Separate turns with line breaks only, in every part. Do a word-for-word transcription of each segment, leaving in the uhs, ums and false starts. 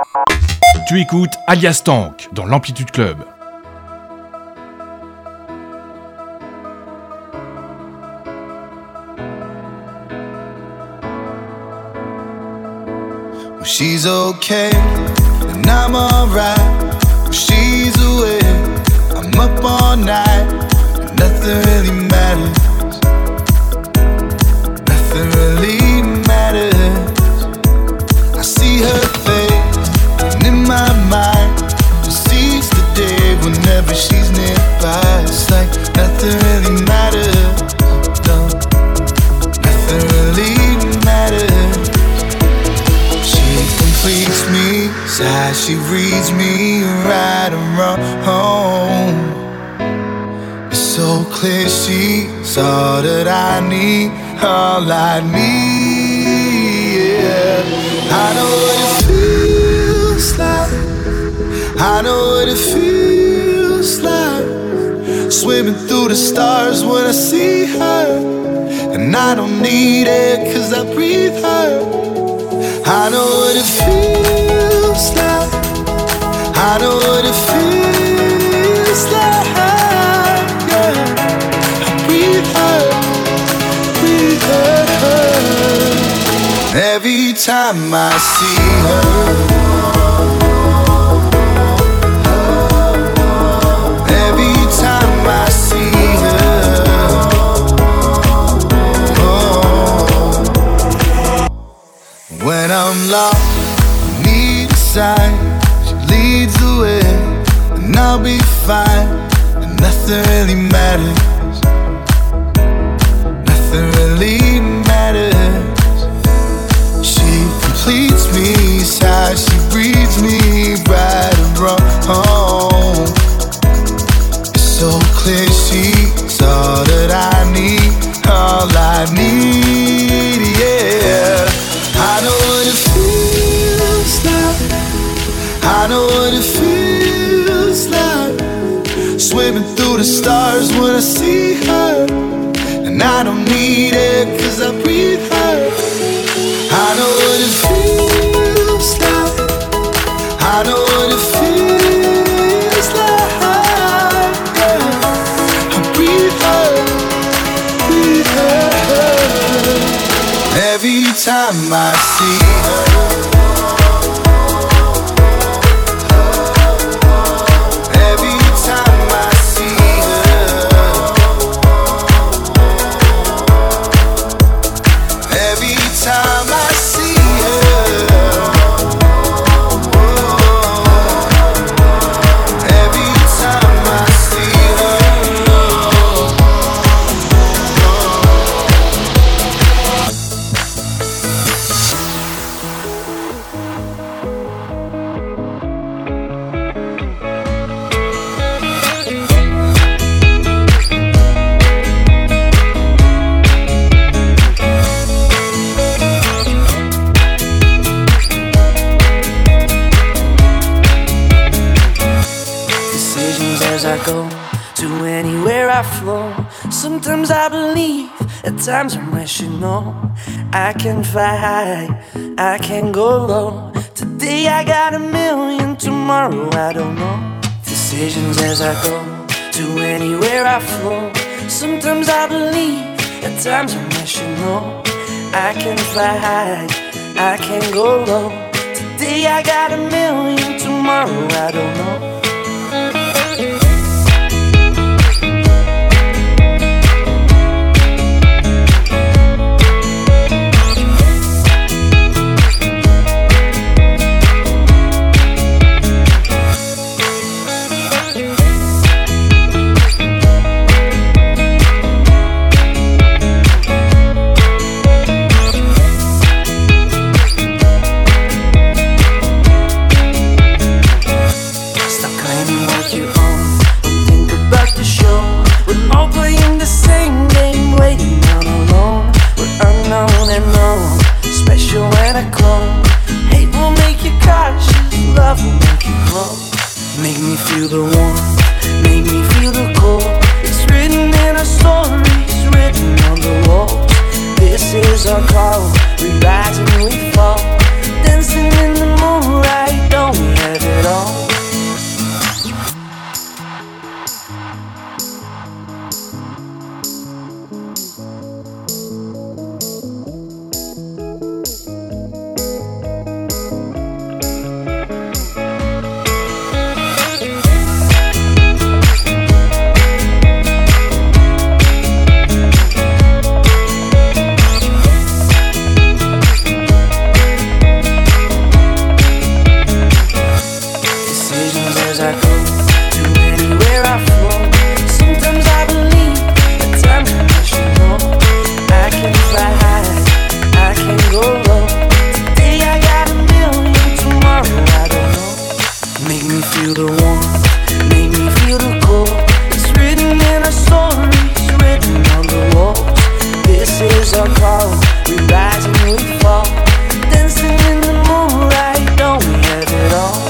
Tu écoutes Alias Tank dans l'Amplitude Club.
Well, she's okay, and I'm alright. Well, she's away, I'm up all night, and nothing really matters. Nothing really matters. I see her face, and in my mind, just seize the day whenever she's nearby. It's like nothing really matters. No, nothing really matters. She completes me, side she reads me right and wrong. It's so clear she's all that I need, all I need. Yeah. I know what it feels like. I know what it feels like. Swimming through the stars when I see her, and I don't need it cause I breathe her. I know what it feels like. I know what it feels like. Yeah. I breathe her, breathe her. Every time I see her, every time I see her, oh. When I'm lost, need a sign. She leads the way, and I'll be fine. And nothing really matters. Nothing really matters. She completes me, side she breathes me right and wrong. It's so clear she's all that I need, all I need, yeah. I know what it feels like. I know what it feels like. Swimming through the stars when I see her, and I don't need it cause I breathe her. I know what it feels like. I know what it feels like. Yeah. I breathe her, breathe her. Every time I see her, every time I see her, every time I see her, every time I see
I go to anywhere I flow. Sometimes I believe, at times I'm rational. I can fly high, I can go low. Today I got a million, tomorrow I don't know. Decisions as I go to anywhere I flow. Sometimes I believe, at times I'm rational. I can fly high, I can go low. Today I got a million, tomorrow I don't know. feel the warmth, make me feel the cold. It's written in our stories, written on the walls. This is our call, we rise and we fall. Dancing in the moonlight, don't we have it all?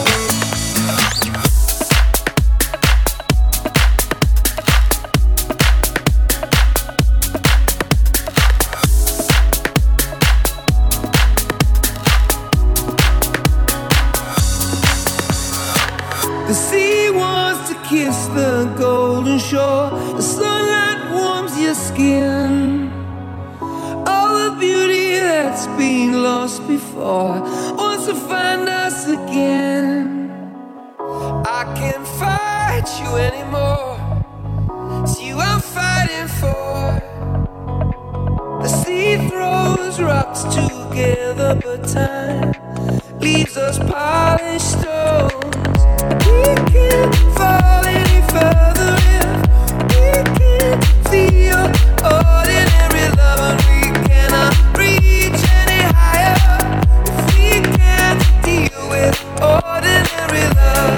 The sea wants to kiss the golden shore. The sunlight warms your skin. All the beauty that's been lost before wants to find us again. I can't fight you anymore. It's you I'm fighting for. The sea throws rocks together, but time leaves us polished stones. We can't fall any further if we can't feel ordinary love, and we cannot reach any higher if we can't deal with ordinary love.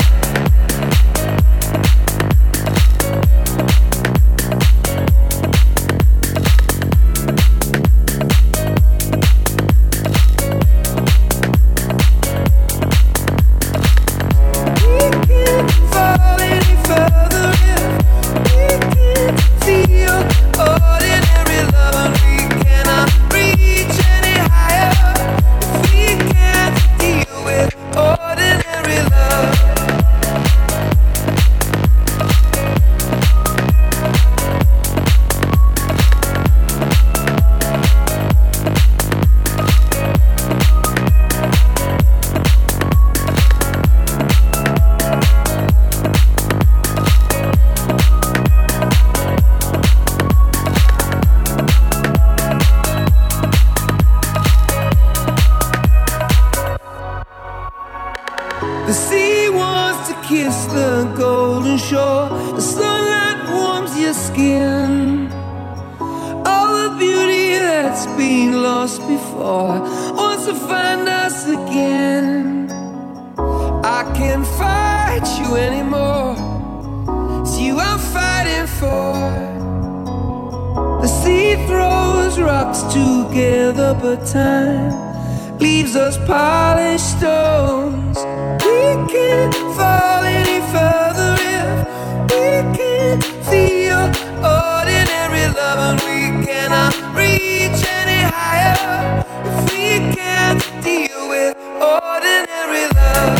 The sea wants to kiss the golden shore. The sunlight warms your skin. All the beauty that's been lost before wants to find us again. I can't fight you anymore. It's you I'm fighting for. The sea throws rocks together, but time leaves us polished stones. We can't fall any further if we can't feel ordinary love, and we cannot reach any higher if we can't deal with ordinary love.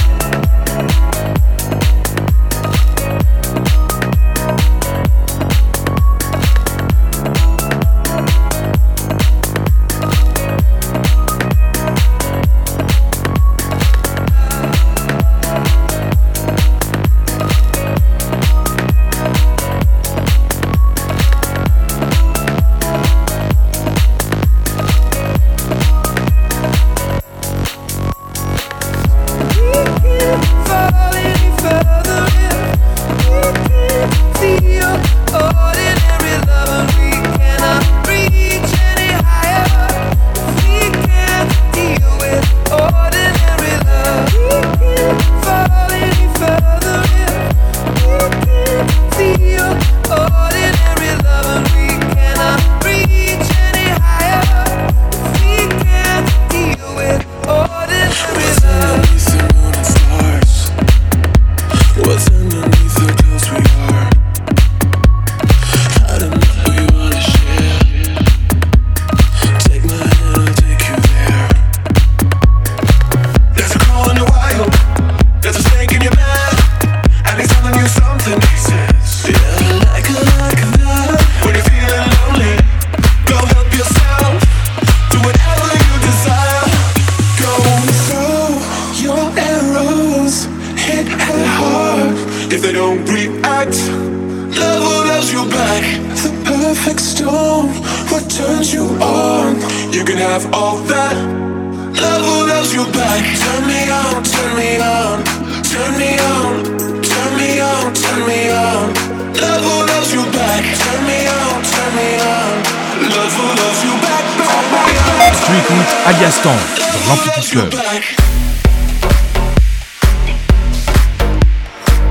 Tu écoutes Alias Tank dans l'Amplitude Club.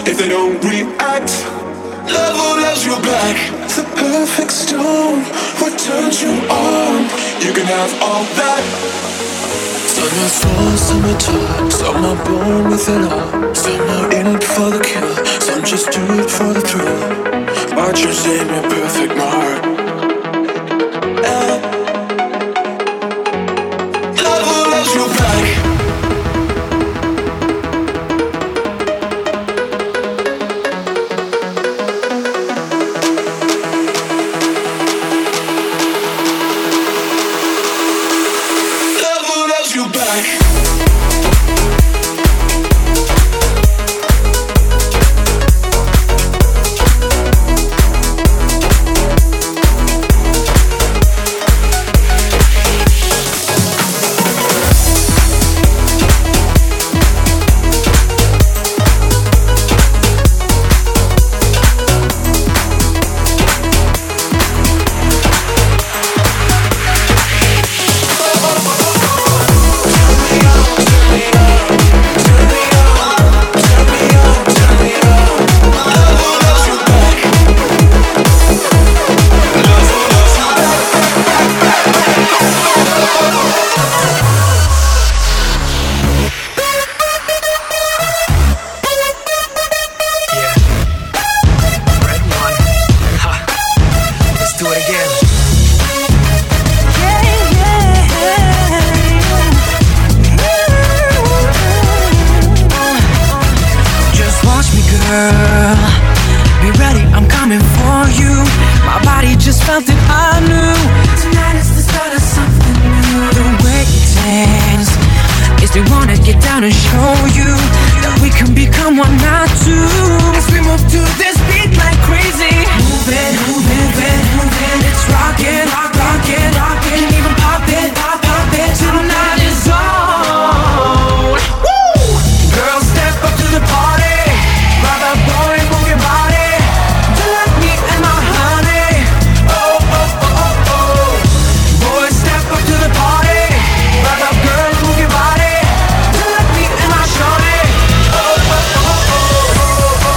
if they don't react. Love will have you back. The perfect storm, what turns you on? You can have all that. Summer fall, summertime, some are born with it all. Some are in it for the kill, some just do it for the thrill. Watch you say me perfect mark. Love will have you back.
Oh,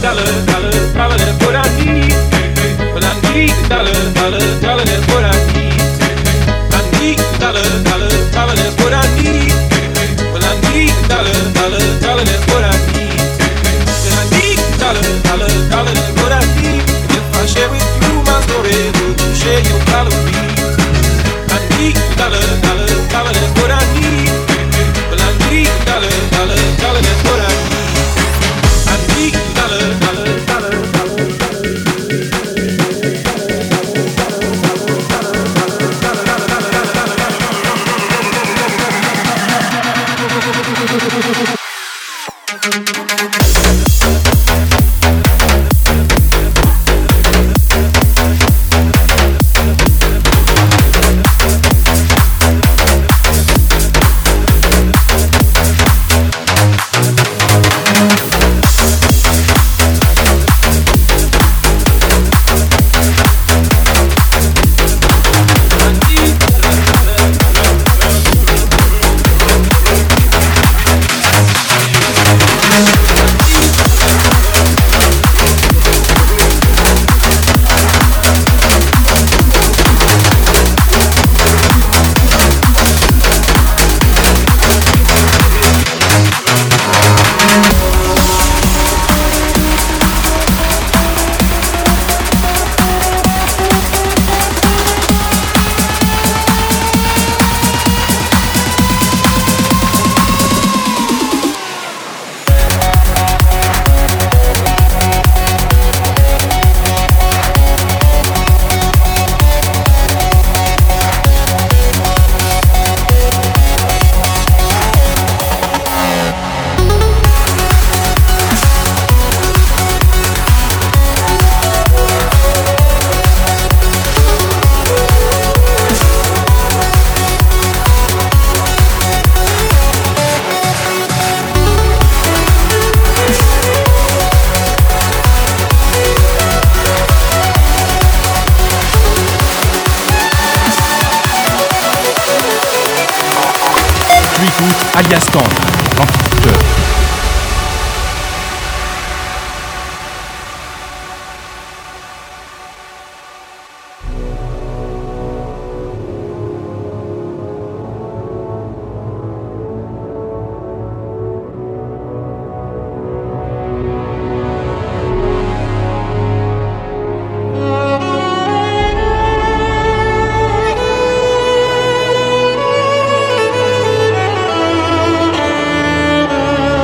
dollar, dollar, dollar, that's what I need. Well, I need a dollar, dollar, dollar, that's what I need. I need a dollar, dollar, dollar, that's what I need. Well, I need a dollar, dollar, dollar, that's what I need. Then I need a dollar, dollar, dollar, that's what I need. And if I share with you my story, would you share your calories? I need a dollar, dollar, dollar, that's what I need. Well, I need a dollar, dollar, dollar, that's what I need. I need a dollar, dollar, dollar, dollar,
Alias Tank, l'amplitude.
Thank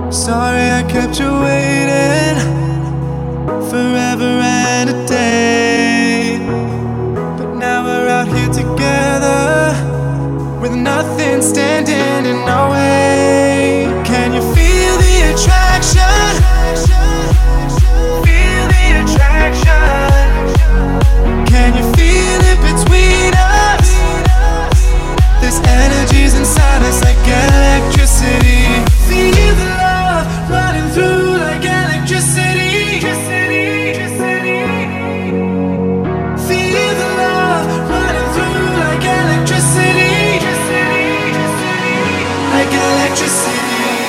Sorry I kept you waiting forever and a day. But now we're out here together with nothing standing in our way. Can you feel the attraction? Feel the attraction. Can you feel it between us? This energy's inside us like electricity. Feel the love running through like electricity. Feel the love running through like electricity. Like electricity.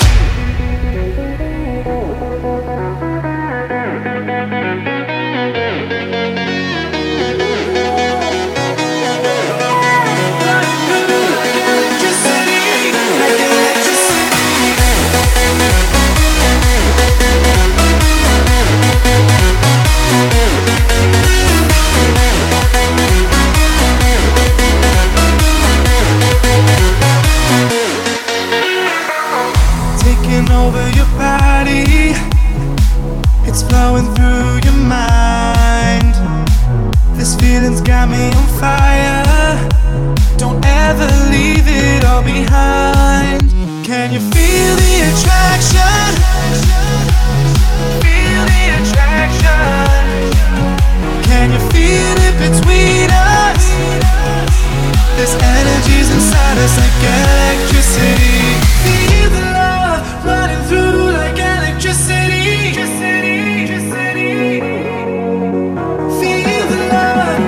Over your body, it's flowing through your mind. This feeling's got me on fire. Don't ever leave it all behind. Can you feel the attraction? Feel the attraction. Can you feel it between us? This energy's inside us like electricity. Feel the love running through like electricity. Feel the love.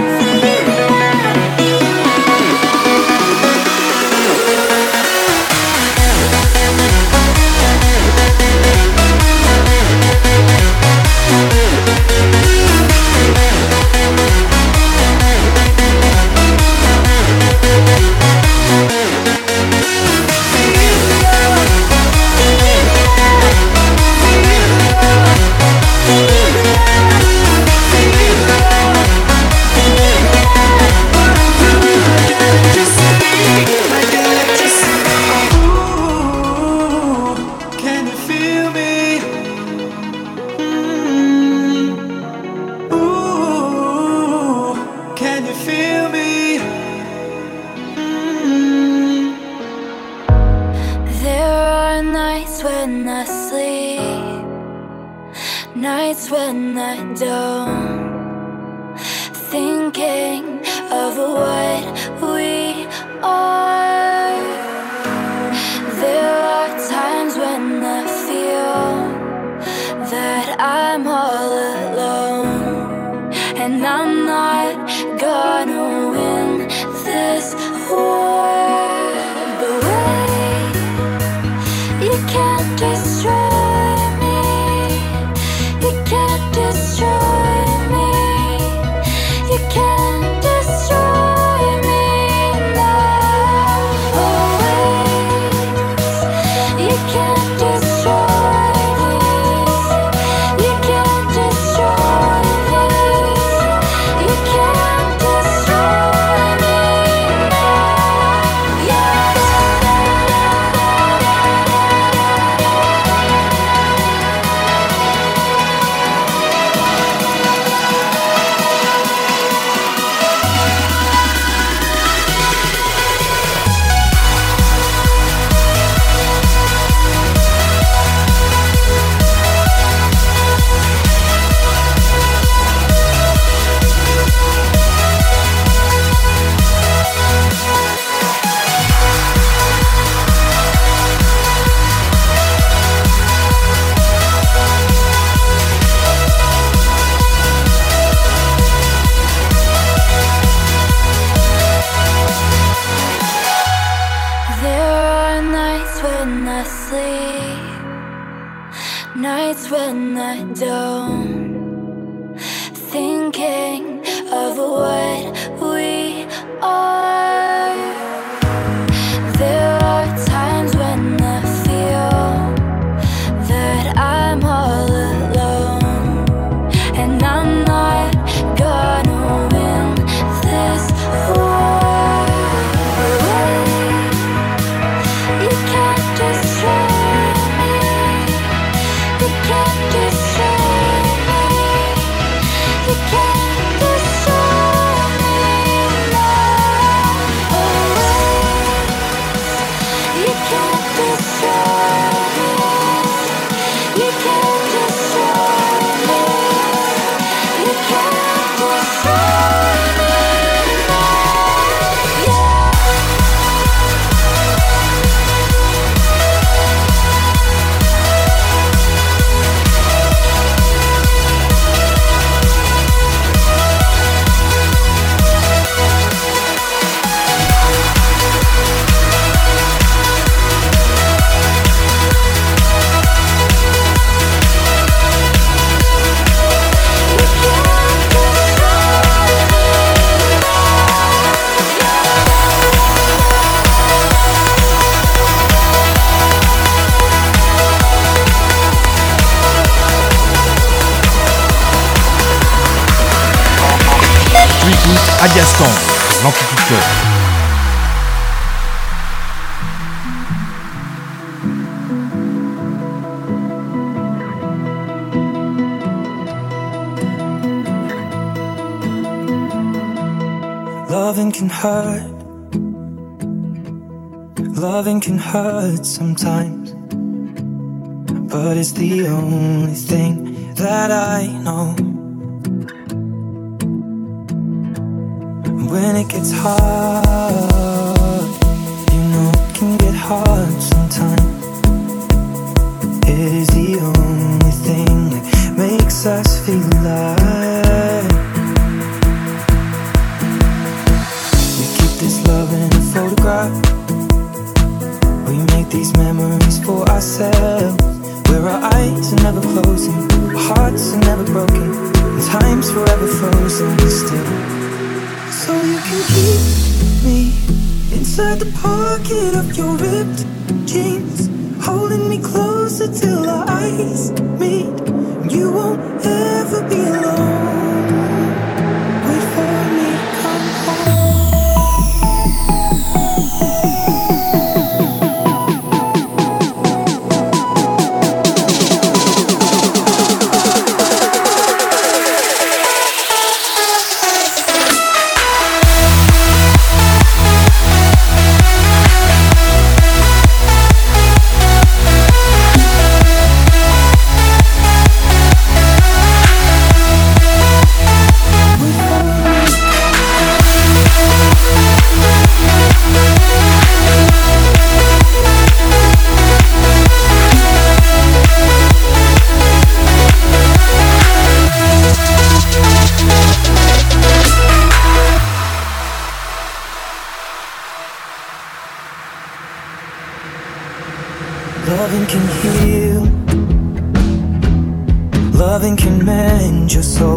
Nights when I don't, thinking of what we are. There are times when I feel that I'm all alone, and I'm not gonna win this war. But wait, you can't destroy. Destroy me. You can't destroy me now. Always. You can't destroy this. You can't destroy this. You can't destroy me now. Yeah. Nights when I don't, thinking of what we are. There are times when I feel that I'm all alone, and I'm not gonna win this war. Wait, you can't destroy me.
Alias Tank, l'Amplitude Club.
Loving can hurt. Loving can hurt sometimes, but it's the only thing that I know. When it gets hard, you know it can get hard sometimes. It is the only thing that makes us feel alive. We keep this love in a photograph. We make these memories for ourselves, where our eyes are never closing, our hearts are never broken, and time's forever frozen still. So you can keep me inside the pocket of your ripped jeans, holding me closer till our eyes meet. You won't ever be alone. Wait for me, come home. Loving can heal, loving can mend your soul,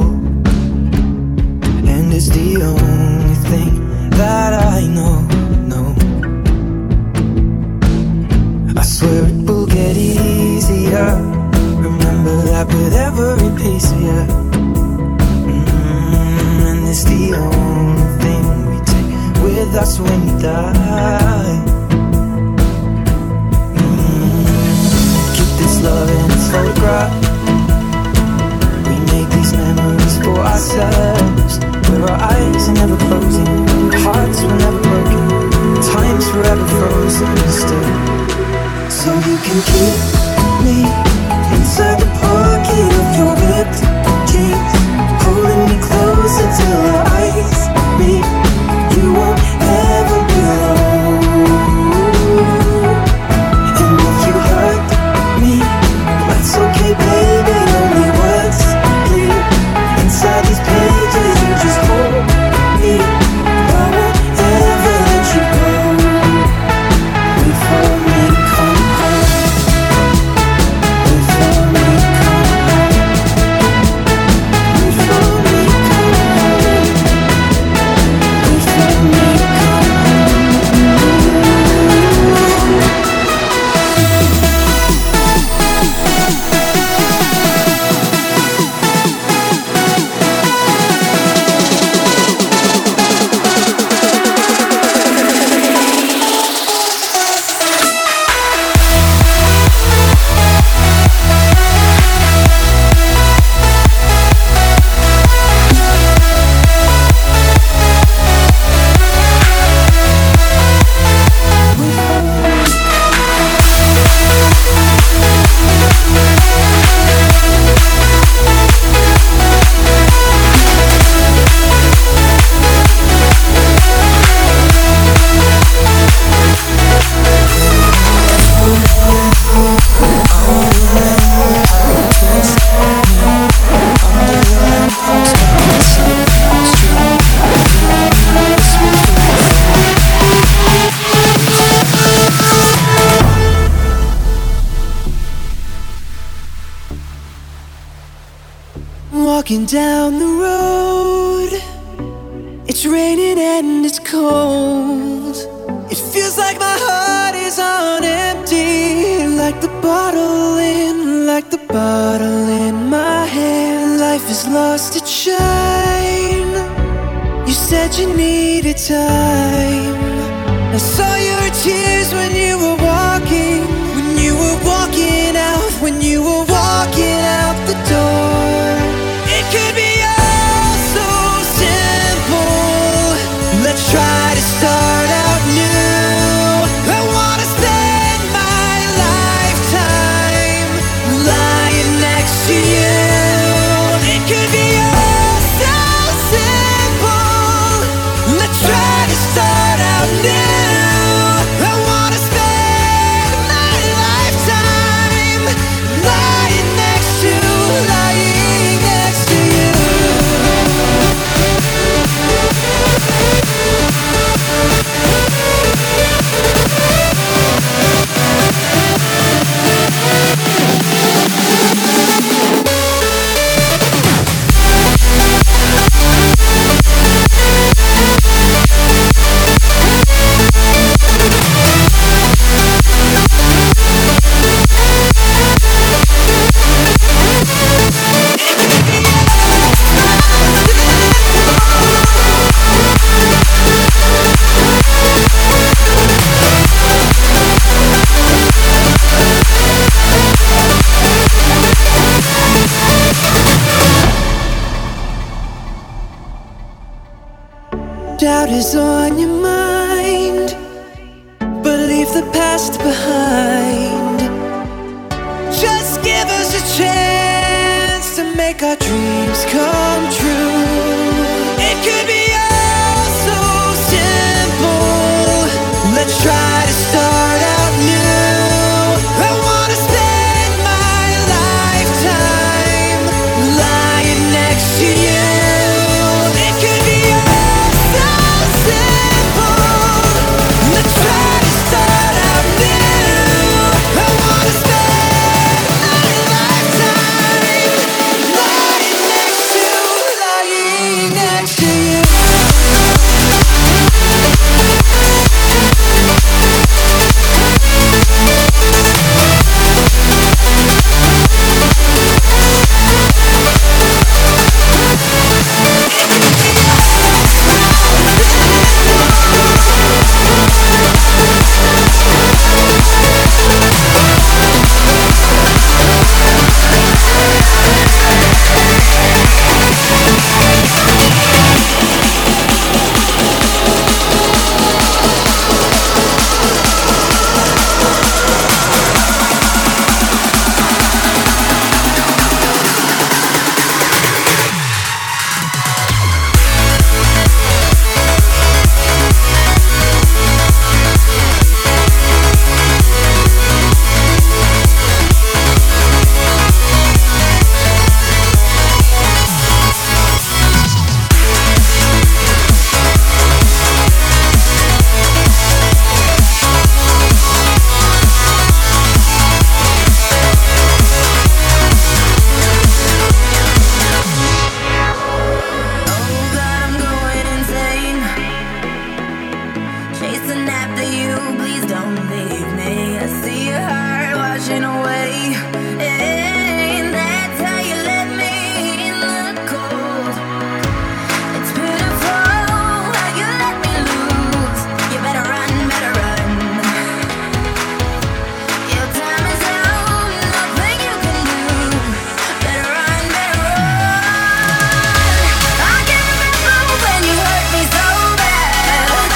and it's the only thing that I know, no. I swear it will get easier, remember that with every piece of you. mm, And it's the only thing we take with us when we die. Love in its photograph. We make these memories for ourselves, where our eyes are never closing, our hearts were never broken, time's forever frozen still. So you can keep me inside the pocket of your ripped jeans, holding me closer till our eyes meet. You won't ever be alone. And if you hurt me, it's okay, baby, only words bleed inside these pages. You just hold me, I won't ever let you go. Wait for me, come home. Wait for me, come home. Wait for me, come home.
walking down the road. It's raining and it's cold. It feels like my heart is on empty, like the bottle in, like the bottle in my hand. Life has lost its shine. You said you needed time. I saw your tears when you were walking, when you were walking out, when you were walking out the door. It could be all so simple. Let's try to start out new. I wanna spend my lifetime lying next to you. It could be all so simple. Let's try to start out new. Doubt is on your mind, but leave the past behind. Just give us a chance to make our dreams come true. It could be all so simple. Let's try to start out new. I wanna spend my lifetime lying next to you.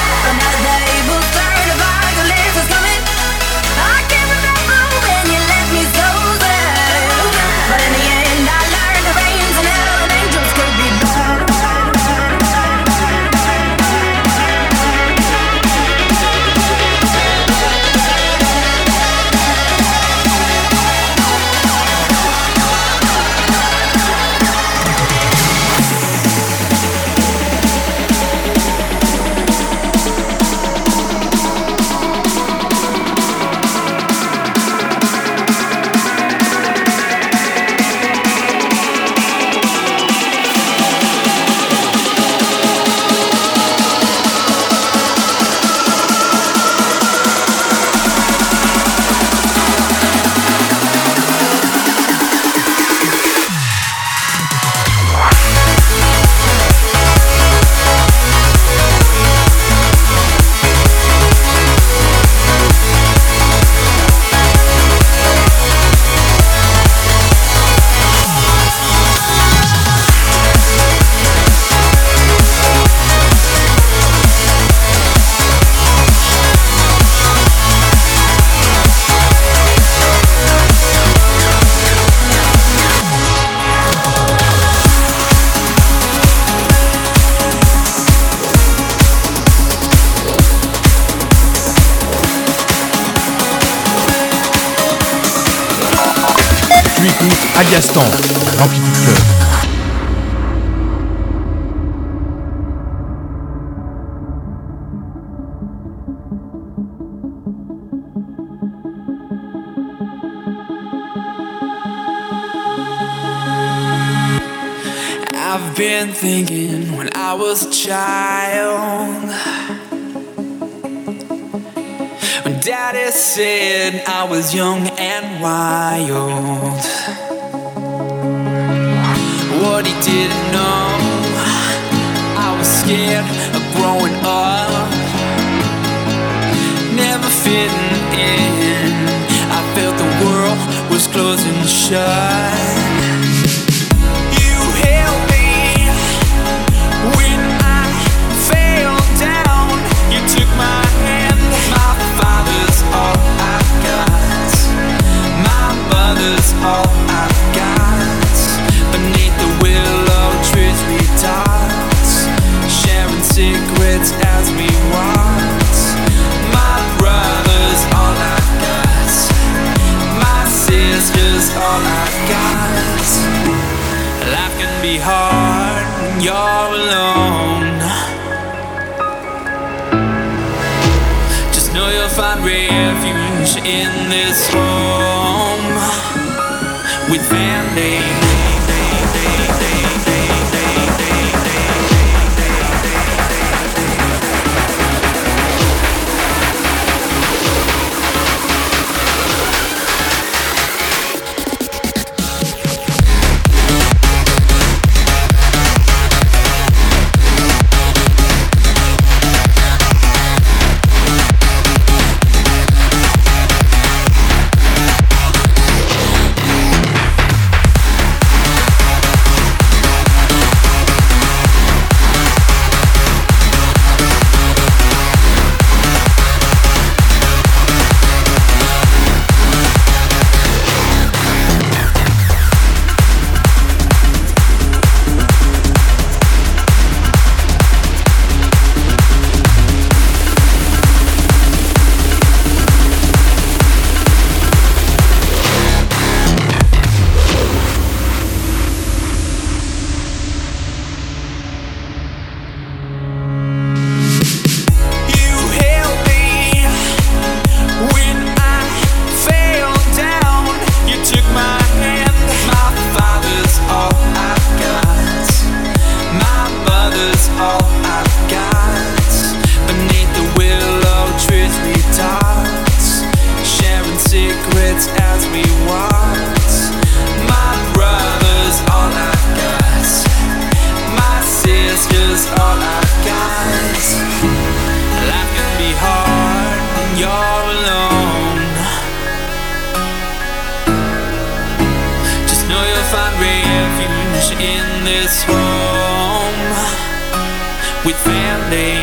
Let me
écoutes Alias Tank, dans l'Amplitude Club.
I've been thinking when I was a child, when Daddy said I was young and wild. What he didn't know, I was scared of growing up, never fitting in. I felt the world was closing shut. Took my hand, my father's all I've got, my mother's all I've got. Beneath the willow trees we talked, sharing secrets as we walked. My brother's all I've got, my sister's all I've got. Life can be hard when you're alone. Know you'll find refuge in this home with family. In this home with family.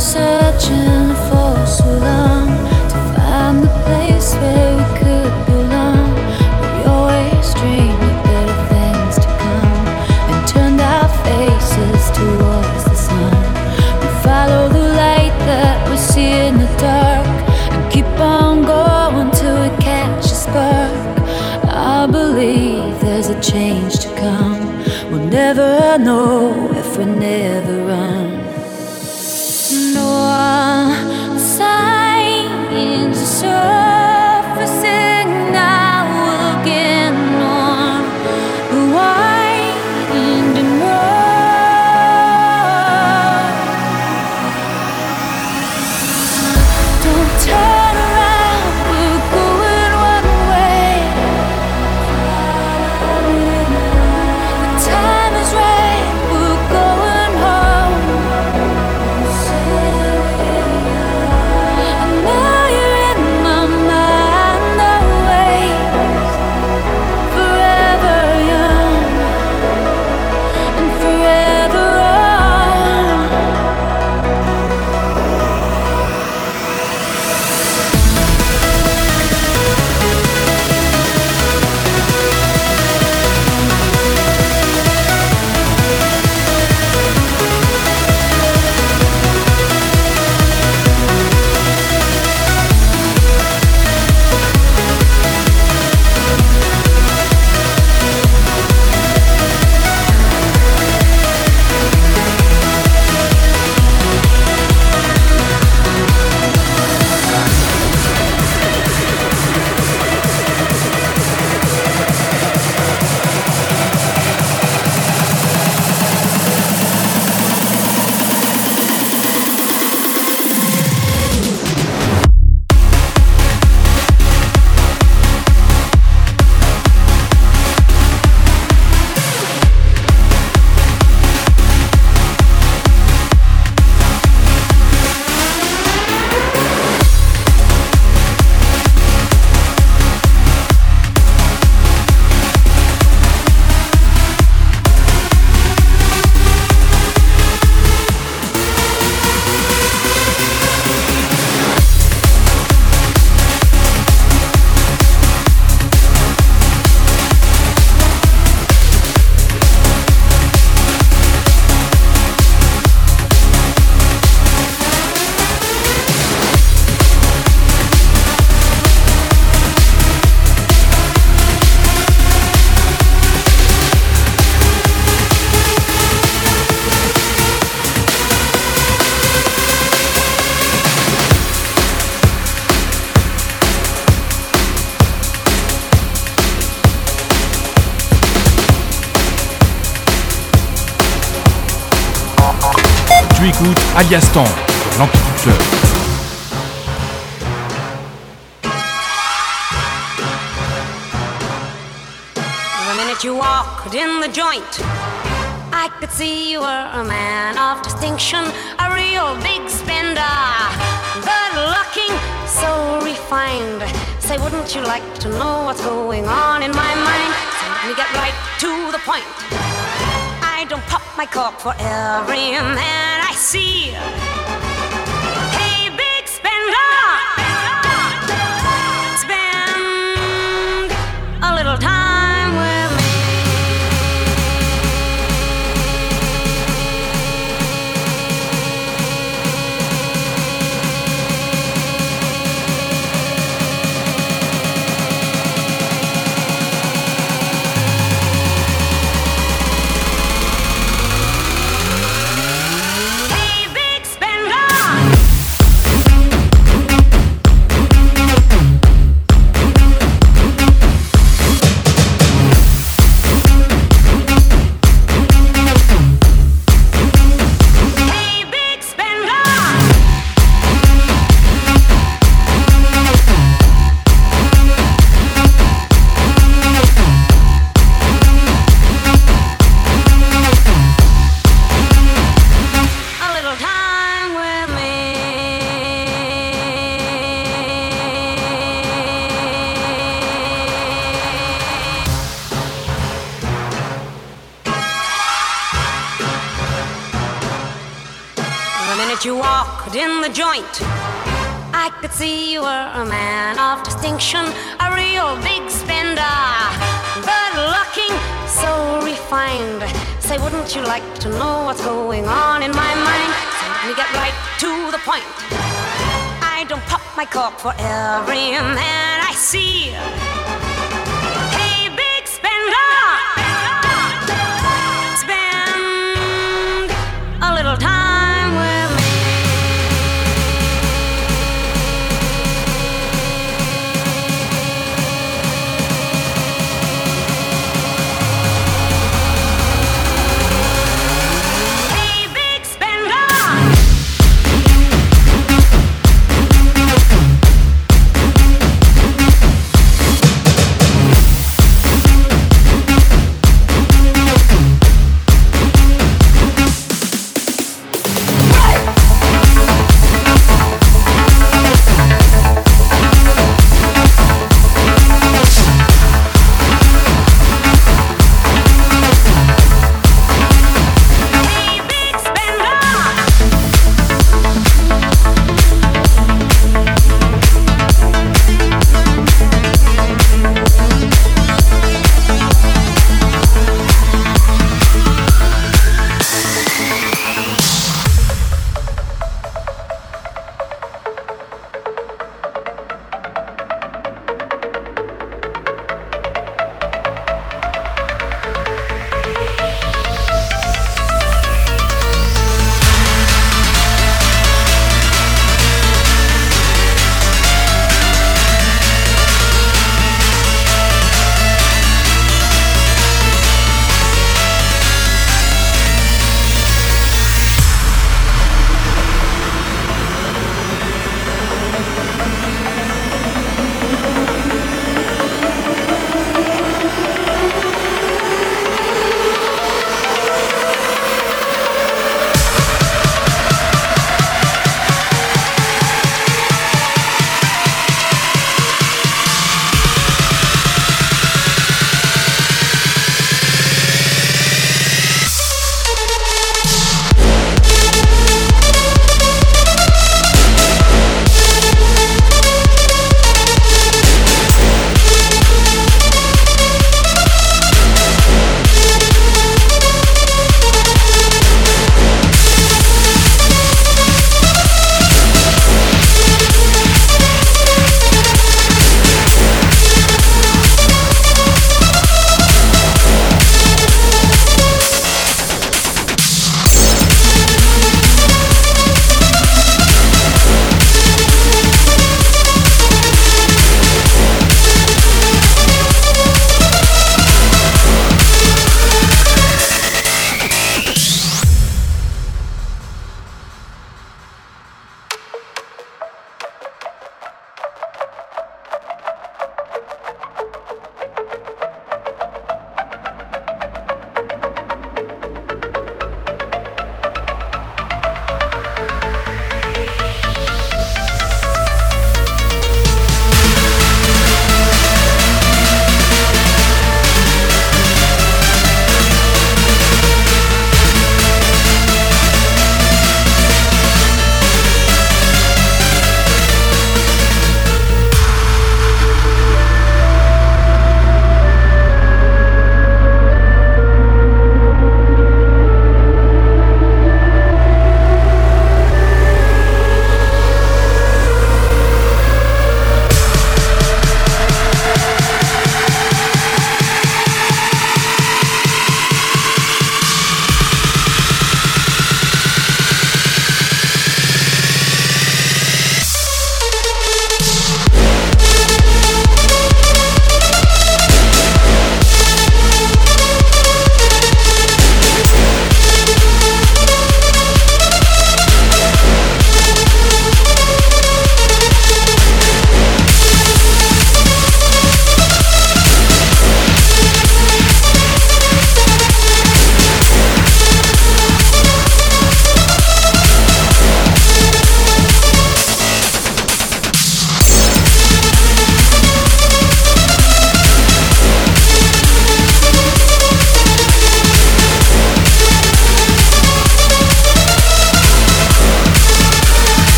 searching for so long to find the place where we could belong. We always dreamed of better things to come and turned our faces towards the sun. We follow the light that we see in the dark and keep on going till we catch a spark. I believe there's a change to come. We'll never know if we never run. No signs are surfacing now again on the winding road. Don't turn around, we're going one way. The time is right, we're going home.
Tu écoutes Alias Tank sur l'Amplitude Club.
The minute you walked in the joint, I could see you were a man of distinction, a real big spender, good looking, so refined. Say, wouldn't you like to know what's going on in my mind? So let me get right to the point. I don't pop my cork for every man I see. Hey, big spender, spend a little time with me. Hey, big spender, minute you walked in the joint, I could see you were a man of distinction, a real big spender, good looking, so refined. Say, wouldn't you like to know what's going on in my mind? So let me get right to the point. I don't pop my cork for every man I see.